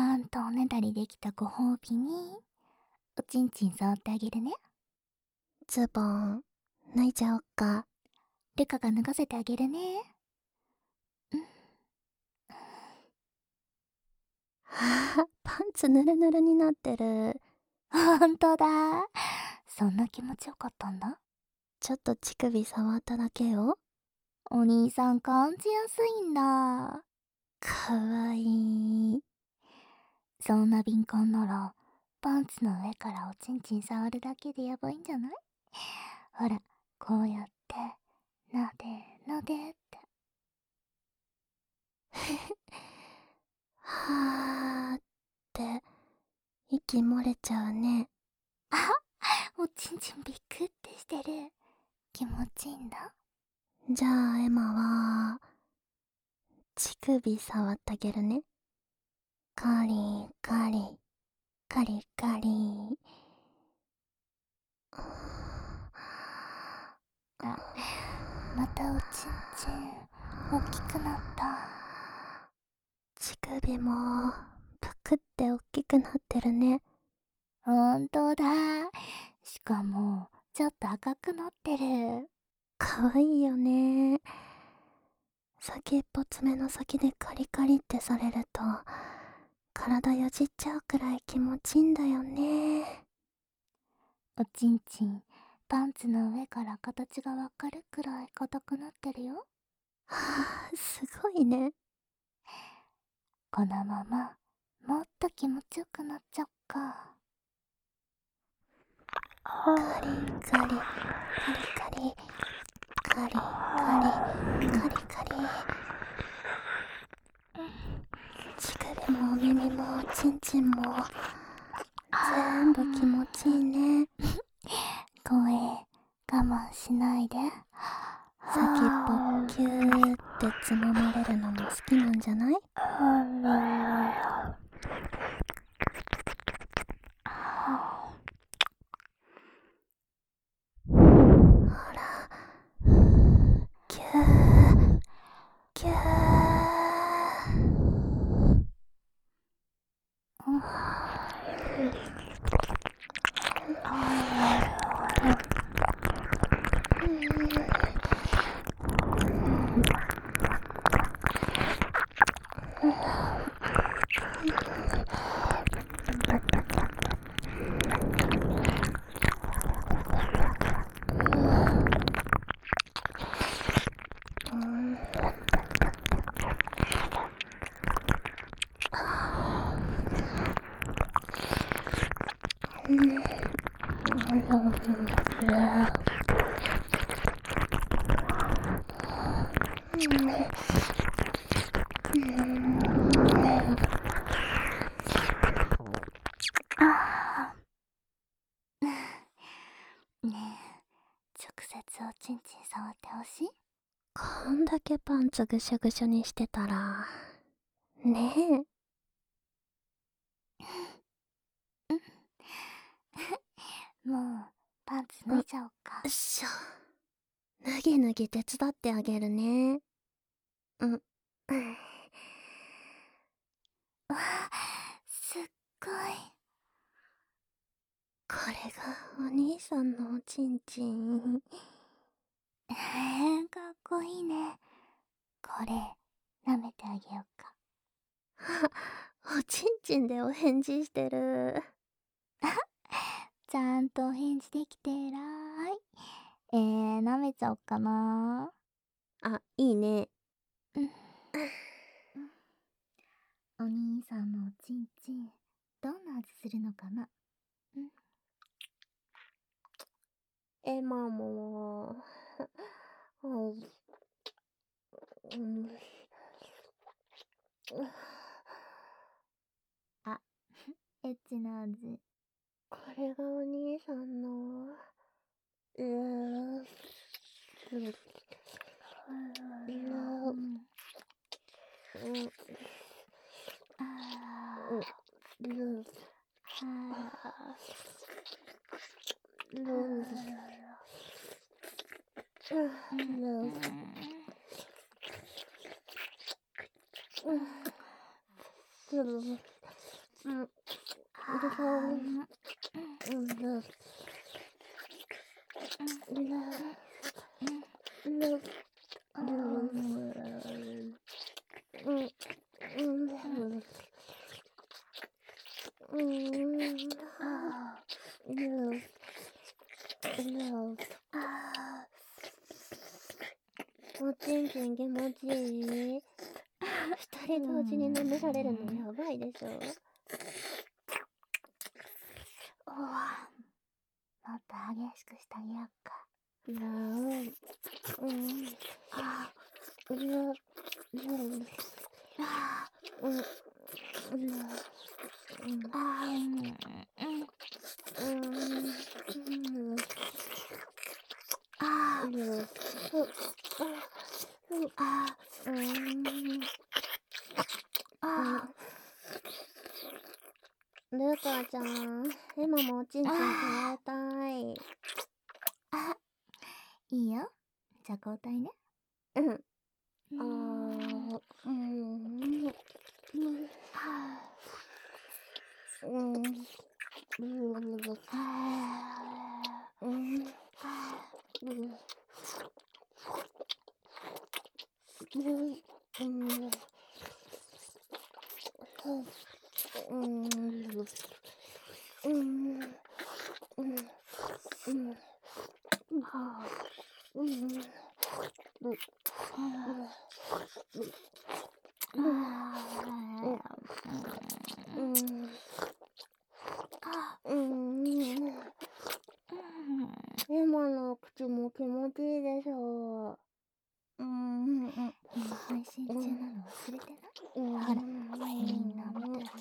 ゃんとおねだりできたご褒美に、おちんちん触ってあげるね。 ズボン、脱いじゃおっか。 ルカが脱がせてあげるね。 はあ、パンツヌルヌルになってる。 ほんとだ。そんな気持ちよかったんだ。 ちょっと乳首触っただけよ。 お兄さん感じやすいんだ。 かわいい。 そんな敏感なら、パンツの上からおちんちん触るだけでやばいんじゃない？ほら、こうやって、なでなでって。 はーって、息漏れちゃうね。 あ、おちんちんびっくってしてる。気持ちいいんだ。 じゃあエマは、乳首触ってあげるね。カリカリ、カリカリ。 あ、またおちんちん、大きくなった。 乳首も、ぷくっておっきくなってるね。 ほんとだ。しかも、ちょっと赤くなってる。 かわいいよね。先っぽ爪の先でカリカリってされると、体よじっちゃうくらい気持ちいいんだよね。 おちんちん、パンツの上から形がわかるくらい硬くなってるよ。 はあ、すごいね。 このまま、もっと気持ちよくなっちゃおっか。 カリカリ、カリカリ、カリカリ、カリカリ。乳首もお耳もおちんちんも、全部気持ちいいね。 声、我慢しないで。 先っぽキューってつままれるのも好きなんじゃない？ほら、キュー、キュー。 ねえ、直接おちんちん触ってほしい？ こんだけパンツぐしょぐしょにしてたら、ねもう、パンツ脱いじゃおうか。 え。よっしょ。脱ぎ脱ぎ手伝ってあげるね。うん。 わあ、すっごい。 これがお兄さんのおちんちん。 かっこいいね。これ、舐めてあげようか。 おちんちんでお返事してる。 ちゃんとお返事できてえらい。舐めちゃおっかな。 あ、いいね。 うん。お兄さんのおちんちん、どんな味するのかな？うん。 エマも。 あ、エッチな味。 これがお兄さんの。 うん。あー、はー、うん。 おちんちん気持ちいい？二人同時に舐められるのやばいでしょ。 もっと激しくしてあげよっか。 ルカちゃん、エマもおちんちん変えたい。 いいよ。じゃあ交代ね。 エマの口も気持ちいいでしょ。 今配信中なの忘れてない？ほら、みんな見てるよ。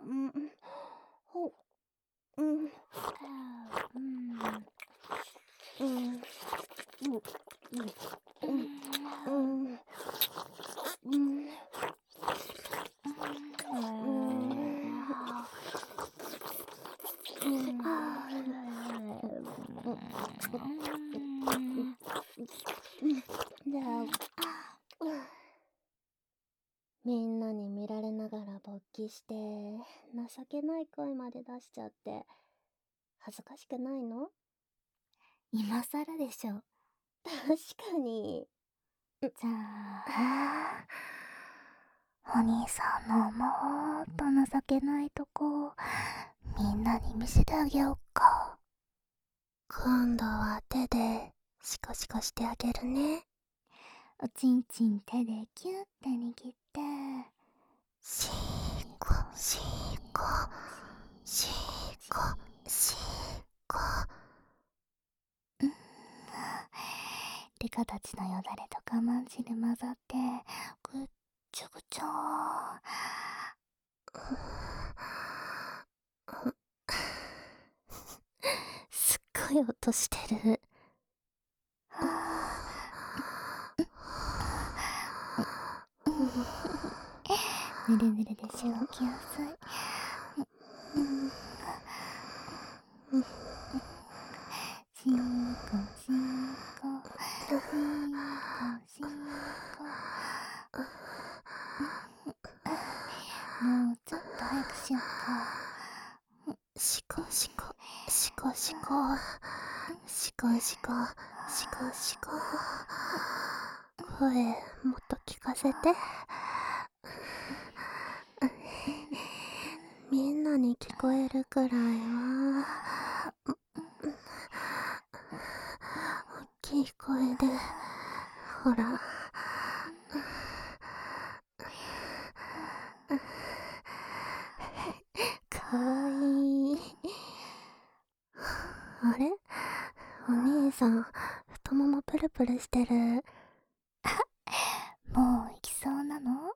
みんなに見られながら勃起して情けない声まで出しちゃって恥ずかしくないの？ 今更でしょ。 確かに。 じゃあ、お兄さんのもっと情けないとこみんなに見せてあげようか。 今度は手でシコシコしてあげるね。 おちんちん手でキュッて握ってシーコシーコシーコシーコ。 リカたちのよだれと我慢汁混ざってぐっちょぐちょすっごい音してる。 ぬるぬるでしごきやすい。しんこしんこしんこしんこ。もうちょっと早くしよっか。 シコシコシコシコシコシコシコシコ。声もっと聞かせて。みんなに聞こえるくらいは大きい声で。ほら。かわいい。あれ？お兄さん、太ももプルプルしてる。 もう行きそうなの？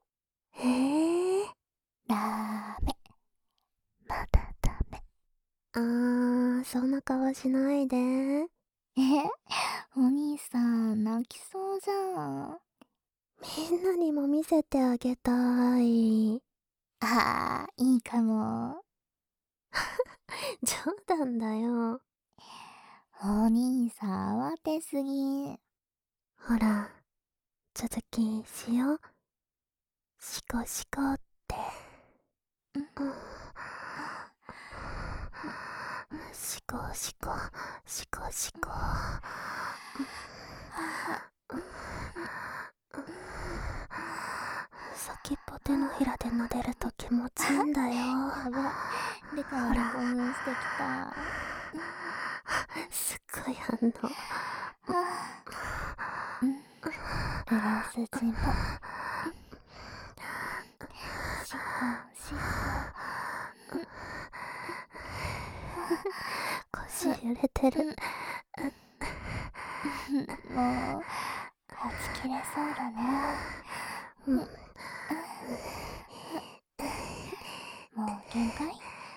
ダメ。まだダメ。 そんな顔しないで。 お兄さん泣きそうじゃん。 みんなにも見せてあげたい。 いいかも。 冗談だよ。 お兄さん慌てすぎ。 ほら、続きしよう。シコシコって。 こしこしこしこ。先っぽ手のひらで撫でると気持ちいいんだよ。 やば、ルカまで興奮してきた。 すっごい反応。 背筋もしこしこ。 腰揺れてる。 もうはち切れそうだね。もう限界？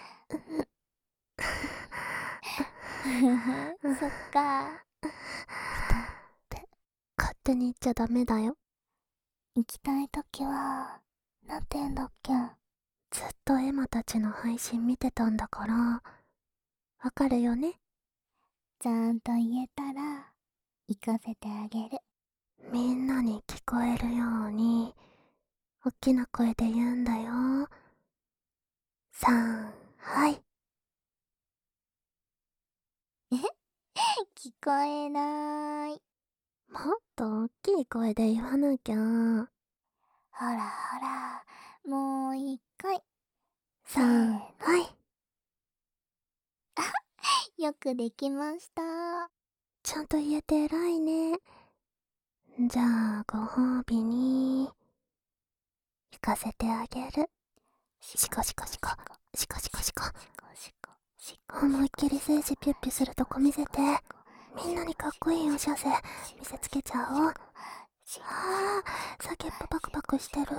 そっか。 勝手に行っちゃダメだよ。 行きたいときはなんて言うんだっけ。 ずっとエマたちの配信見てたんだから、わかるよね。 ちゃんと言えたら行かせてあげる。 みんなに聞こえるように大きな声で言うんだよ。はい。 聞こえない。 もっと大きい声で言わなきゃ。 ほらほら、もう一回。 はい。 よくできました。 ちゃんと言えて偉いね。じゃあご褒美に行かせてあげる。シコシコシコシコシコシコ。思いっきり精子ピュッピュするとこ見せて、みんなにかっこいいおしゃせ見せつけちゃおう。先っぽパクパクしてる。 もう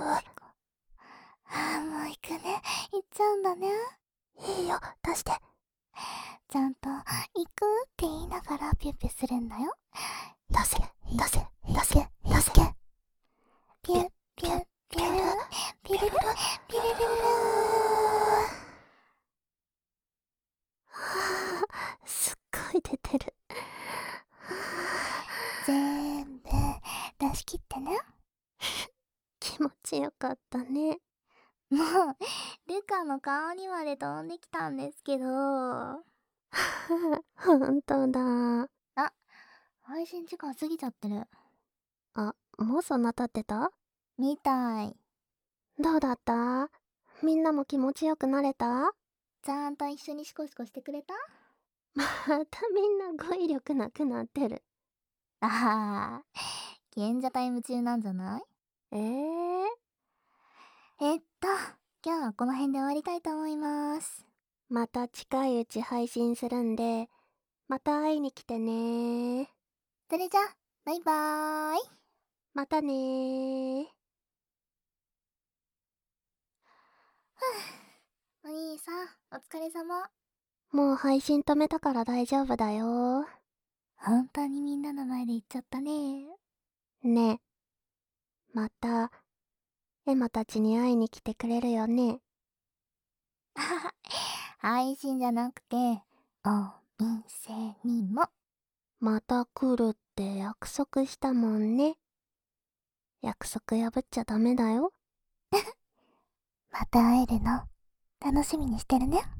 行くね。行っちゃうんだね。 いいよ、出して。 ちゃんと行くって言いながらピュッピュするんだよ。 出せ出せ出せ出せ。 ピュッピュッピュルピルルピルルル。 すっごい出てる。 全部出し切ってね。 気持ちよかったね。 もうルカの顔にまで飛んできたんですけど。 ほんとだ。 あ、配信時間過ぎちゃってる。 あ、もうそんな経ってた？ みたい。 どうだった？みんなも気持ちよくなれた？ ちゃんと一緒にシコシコしてくれた？ またみんな語彙力なくなってる。 ああ、賢者タイム中なんじゃない？今日はこの辺で終わりたいと思います。 また近いうち配信するんで、また会いに来てね。 それじゃ、バイバーイ。 またねー。 お兄さん、お疲れ様。 もう配信止めたから大丈夫だよ。 本当にみんなの前で言っちゃったね。 ねえ、またエマたちに会いに来てくれるよね。 配信じゃなくて、お店にも。 また来るって約束したもんね。約束破っちゃダメだよ。 また会えるの楽しみにしてるね。